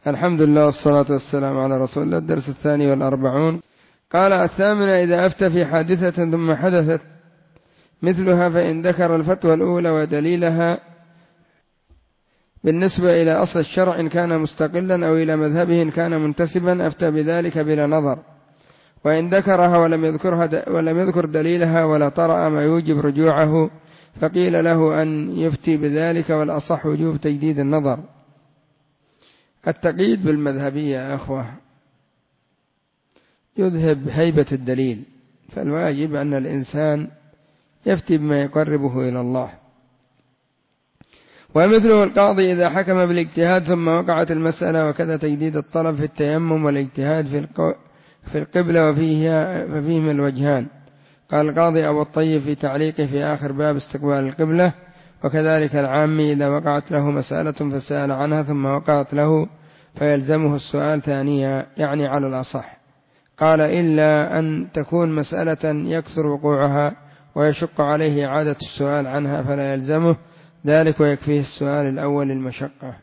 الحمد لله والصلاة والسلام على رسول الله. الدرس 42. قال: الثامنة: إذا أفتى في حادثة ثم حدثت مثلها فإن ذكر الفتوى الأولى ودليلها بالنسبة إلى أصل الشرع إن كان مستقلا أو إلى مذهبه إن كان منتسبا أفتى بذلك بلا نظر، وإن ذكرها ولم يذكر دليلها ولا طرأ ما يوجب رجوعه فقيل له أن يفتي بذلك، والأصح وجوب تجديد النظر. التقييد بالمذهبية يا أخوة يذهب هيبة الدليل، فالواجب أن الإنسان يفتي بما يقربه إلى الله. ومثله القاضي إذا حكم بالاجتهاد ثم وقعت المسألة، وكذا تجديد الطلب في التيمم والاجتهاد في القبلة ففيهما الوجهان. قال القاضي أبو الطيب في تعليقه في آخر باب استقبال القبلة: وكذلك العامي إذا وقعت له مسألة فسأل عنها ثم وقعت له فيلزمه السؤال ثانيا، يعني على الأصح. قال: إلا أن تكون مسألة يكثر وقوعها ويشق عليه إعادة السؤال عنها فلا يلزمه ذلك، ويكفيه السؤال الأول المشقة.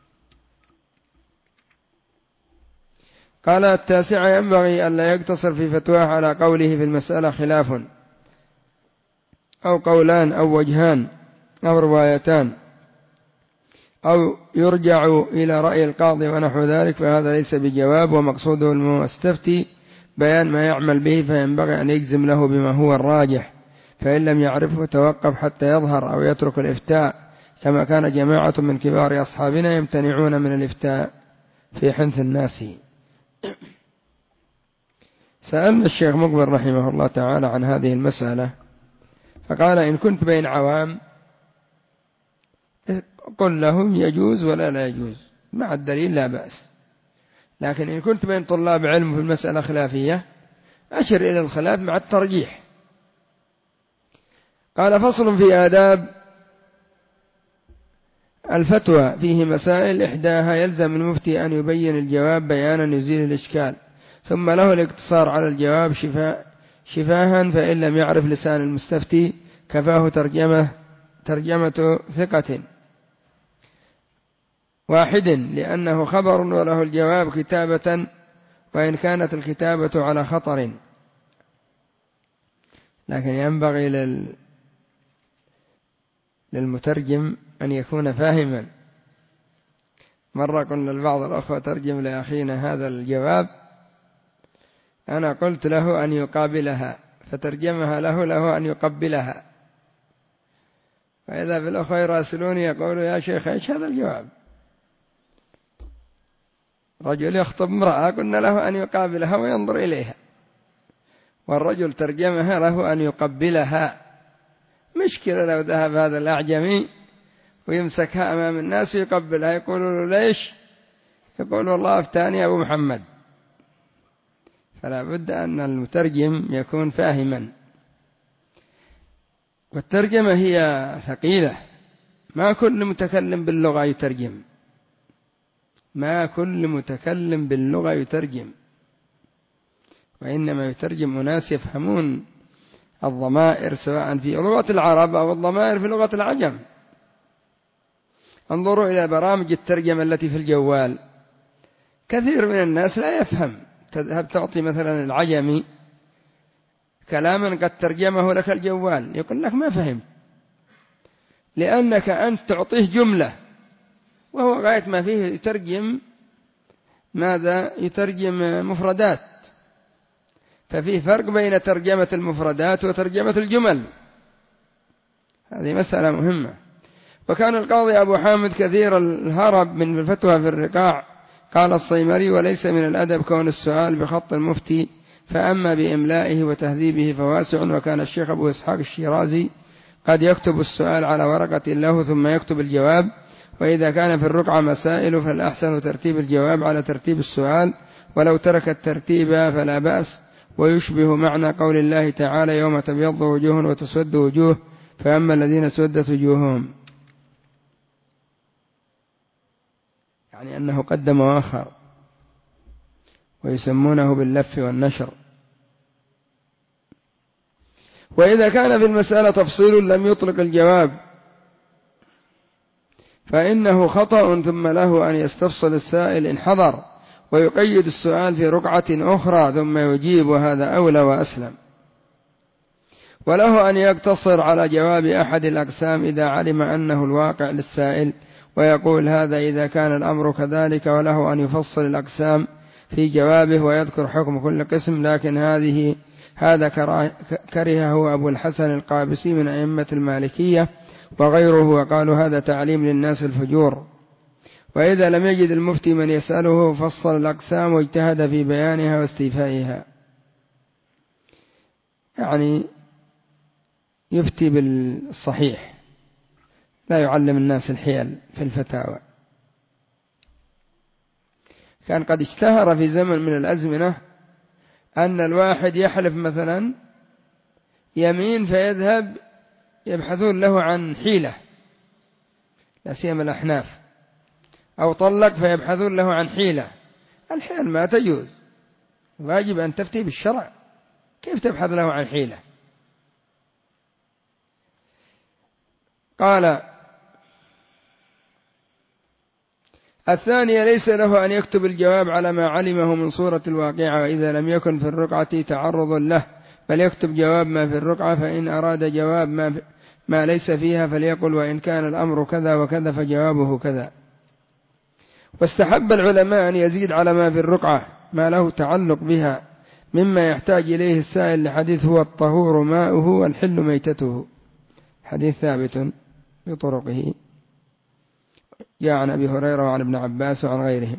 قال: التاسعة: ينبغي ألا يقتصر في فتواه على قوله في المسألة خلاف أو قولان أو وجهان أو روايتان، أو يرجع إلى رأي القاضي ونحو ذلك، فهذا ليس بجواب، ومقصوده المستفتي بيان ما يعمل به، فينبغي أن يجزم له بما هو الراجح، فإن لم يعرفه توقف حتى يظهر أو يترك الإفتاء، كما كان جماعة من كبار أصحابنا يمتنعون من الإفتاء في حنث الناس. سألنا الشيخ مقبل رحمه الله تعالى عن هذه المسألة، فقال: إن كنت بين عوام قل لهم يجوز ولا لا يجوز مع الدليل لا بأس، لكن إن كنت بين طلاب علم في المسألة خلافية أشر إلى الخلاف مع الترجيح. قال: فصل في آداب الفتوى، فيه مسائل: إحداها يلزم المفتي أن يبين الجواب بيانا يزيل الإشكال، ثم له الاقتصار على الجواب شفاها، فإن لم يعرف لسان المستفتي كفاه ترجمة ثقة واحد، لأنه خبر وله الجواب كتابة، وإن كانت الكتابة على خطر. لكن ينبغي للمترجم أن يكون فاهما. مرة قلنا لبعض الأخوة: ترجم لأخينا هذا الجواب، أنا قلت له أن يقابلها، فترجمها له أن يقبلها، فإذا بالأخوة يراسلوني يقولوا: يا شيخ إيش هذا الجواب؟ رجل يخطب امرأة قلنا له أن يقابلها وينظر إليها، والرجل ترجمها له أن يقبلها. مشكلة لو ذهب هذا الأعجمي ويمسكها أمام الناس ويقبلها، يقولوا له: ليش؟ يقول: والله أفتاني أبو محمد. فلا بد أن المترجم يكون فاهما. والترجمة هي ثقيلة، ما كل متكلم باللغة يترجم، ما كل متكلم باللغة يترجم، وإنما يترجم أناس يفهمون الضمائر سواء في لغة العرب أو الضمائر في لغة العجم. انظروا إلى برامج الترجمة التي في الجوال، كثير من الناس لا يفهم. تذهب تعطي مثلا العجمي كلاما قد ترجمه لك الجوال، يقول لك ما فهم، لأنك أنت تعطيه جملة وهو غاية ما فيه يترجم ماذا؟ يترجم مفردات، ففيه فرق بين ترجمة المفردات وترجمة الجمل. هذه مسألة مهمة. وكان القاضي أبو حامد كثير الهرب من الفتوى في الرقاع. قال الصيمري: وليس من الأدب كون السؤال بخط المفتي، فأما بإملائه وتهذيبه فواسع. وكان الشيخ أبو إسحاق الشيرازي قد يكتب السؤال على ورقة له ثم يكتب الجواب، وإذا كان في الرقعة مسائل فالأحسن ترتيب الجواب على ترتيب السؤال، ولو ترك الترتيب فلا بأس. ويشبه معنى قول الله تعالى: يوم تبيض وجوه وتسود وجوه، فأما الذين سودت وجوههم، يعني أنه قدم وآخر، ويسمونه باللف والنشر. وإذا كان في المسألة تفصيل لم يطلق الجواب، فإنه خطأ، ثم له أن يستفصل السائل إن حضر ويقيد السؤال في رقعة أخرى ثم يجيب، وهذا أولى وأسلم. وله أن يقتصر على جواب أحد الأقسام إذا علم أنه الواقع للسائل ويقول هذا إذا كان الأمر كذلك، وله أن يفصل الأقسام في جوابه ويذكر حكم كل قسم، لكن هذا كرهه أبو الحسن القابسي من أئمة المالكية وغيره، وقالوا هذا تعليم للناس الفجور. وإذا لم يجد المفتي من يسأله فصل الأقسام واجتهد في بيانها واستيفائها، يعني يفتي بالصحيح، لا يعلم الناس الحيل في الفتاوى. كان قد اشتهر في زمن من الأزمنة أن الواحد يحلف مثلا يمين فيذهب يبحثون له عن حيلة، لا سيما الأحناف، أو طلق فيبحثون له عن حيلة. الحيل ما تجوز، واجب أن تفتي بالشرع، كيف تبحث له عن حيلة؟ قال الثانية ليس له أن يكتب الجواب على ما علمه من صورة الواقعة، وإذا لم يكن في الرقعة تعرض له، بل يكتب جواب ما في الرقعة، فإن أراد جواب ما ليس فيها فليقل وإن كان الأمر كذا وكذا فجوابه كذا. واستحب العلماء أن يزيد على ما في الرقعة ما له تعلق بها مما يحتاج إليه السائل، لحديث هو الطهور ماؤه والحل ميتته، حديث ثابت بطرقه جاء عن أبي هريرة وعن ابن عباس وعن غيرهم،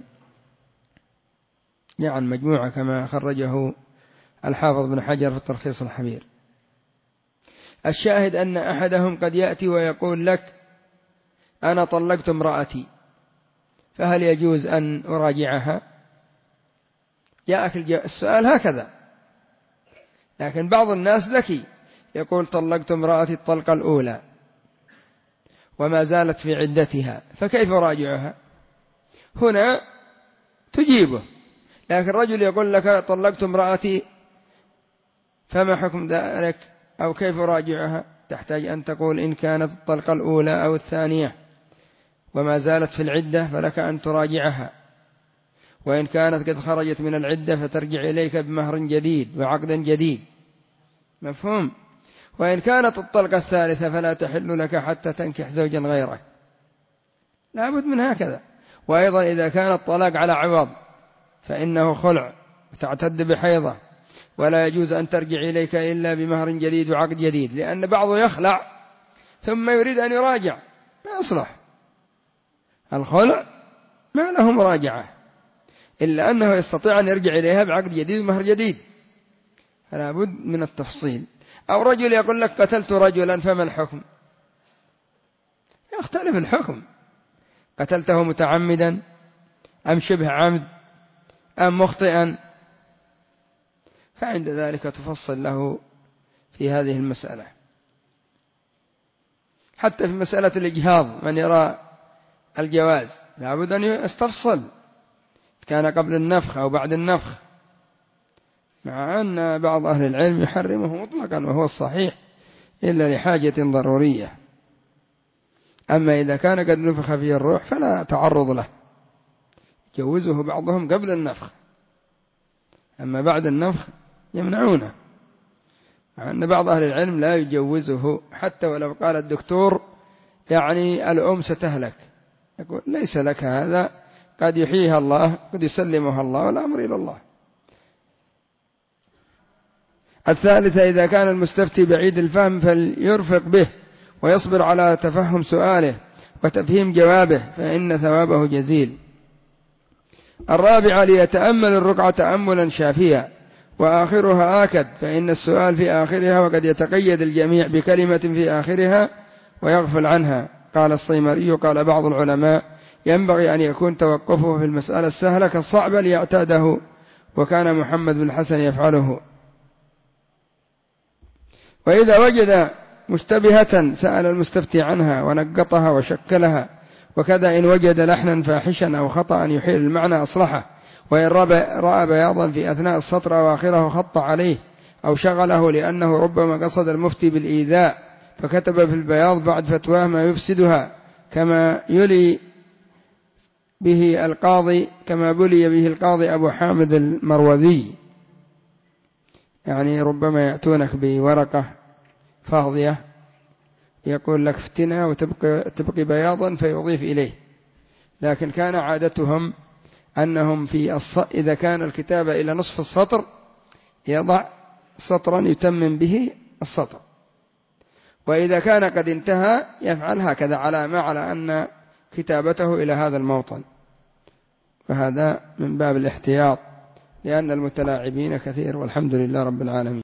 جاء عن مجموعة كما خرجه الحافظ بن حجر في التلخيص الحبير. الشاهد أن أحدهم قد يأتي ويقول لك أنا طلقت امرأتي، فهل يجوز أن أراجعها؟ جاءك السؤال هكذا، لكن بعض الناس ذكي يقول طلقت امرأتي الطلقة الأولى وما زالت في عدتها، فكيف أراجعها؟ هنا تجيبه. لكن رجل يقول لك طلقت امرأتي فما حكم ذلك أو كيف أراجعها؟ تحتاج أن تقول إن كانت الطلقة الأولى أو الثانية وما زالت في العدة فلك أن تراجعها، وإن كانت قد خرجت من العدة فترجع إليك بمهر جديد وعقد جديد، مفهوم؟ وإن كانت الطلقة الثالثة فلا تحل لك حتى تنكح زوجا غيرك، لا بد من هكذا. وأيضا إذا كان الطلاق على عوض فإنه خلع وتعتد بحيضة، ولا يجوز أن ترجع إليك إلا بمهر جديد وعقد جديد، لأن بعضه يخلع ثم يريد أن يراجع، ما يصلح. الخلع ما له مراجعة إلا أنه يستطيع أن يرجع إليها بعقد جديد ومهر جديد، فلا بد من التفصيل. أو رجل يقول لك قتلت رجلا فما الحكم؟ يختلف الحكم، قتلته متعمدا أم شبه عمد أم مخطئا، فعند ذلك تفصل له في هذه المسألة. حتى في مسألة الإجهاض من يرى الجواز لا بد أن يستفصل، كان قبل النفخ أو بعد النفخ، مع أن بعض أهل العلم يحرمه مطلقا وهو الصحيح إلا لحاجة ضرورية. أما إذا كان قد نفخ فيه الروح فلا تعرض له، يجوزه بعضهم قبل النفخ، أما بعد النفخ يمنعونه، مع أن بعض أهل العلم لا يجوزه حتى ولو قال الدكتور يعني الأم ستهلك، يقول ليس لك هذا، قد يحييها الله، قد يسلمها الله، والأمر إلى الله. الثالثة إذا كان المستفتي بعيد الفهم فليرفق به ويصبر على تفهم سؤاله وتفهيم جوابه، فإن ثوابه جزيل. الرابعة ليتأمل الرقعة تأملا شافيا وآخرها آكد، فإن السؤال في آخرها وقد يتقيد الجميع بكلمة في آخرها ويغفل عنها. قال الصيمري قال بعض العلماء ينبغي أن يكون توقفه في المسألة السهلة كالصعبة ليعتاده، وكان محمد بن الحسن يفعله. وإذا وجد مشتبهة سأل المستفتي عنها ونقطها وشكلها، وكذا إن وجد لحنا فاحشا أو خطأ يحيل المعنى أصلحه، وإن رأى بياضا في أثناء السطر أواخره خط عليه أو شغله، لأنه ربما قصد المفتي بالإيذاء فكتب في البياض بعد فتواه ما يفسدها، كما يلي به القاضي، كما بلي به القاضي أبو حامد المروذي، يعني ربما يأتونك بورقة فاضية يقول لك افتنا وتبقي بياضا فيضيف إليه، لكن كان عادتهم أنهم إذا كان الكتابة إلى نصف السطر يضع سطرا يتمم به السطر، وإذا كان قد انتهى يفعل هكذا على أن كتابته إلى هذا الموطن، وهذا من باب الاحتياط، لأن المتلاعبين كثير، والحمد لله رب العالمين.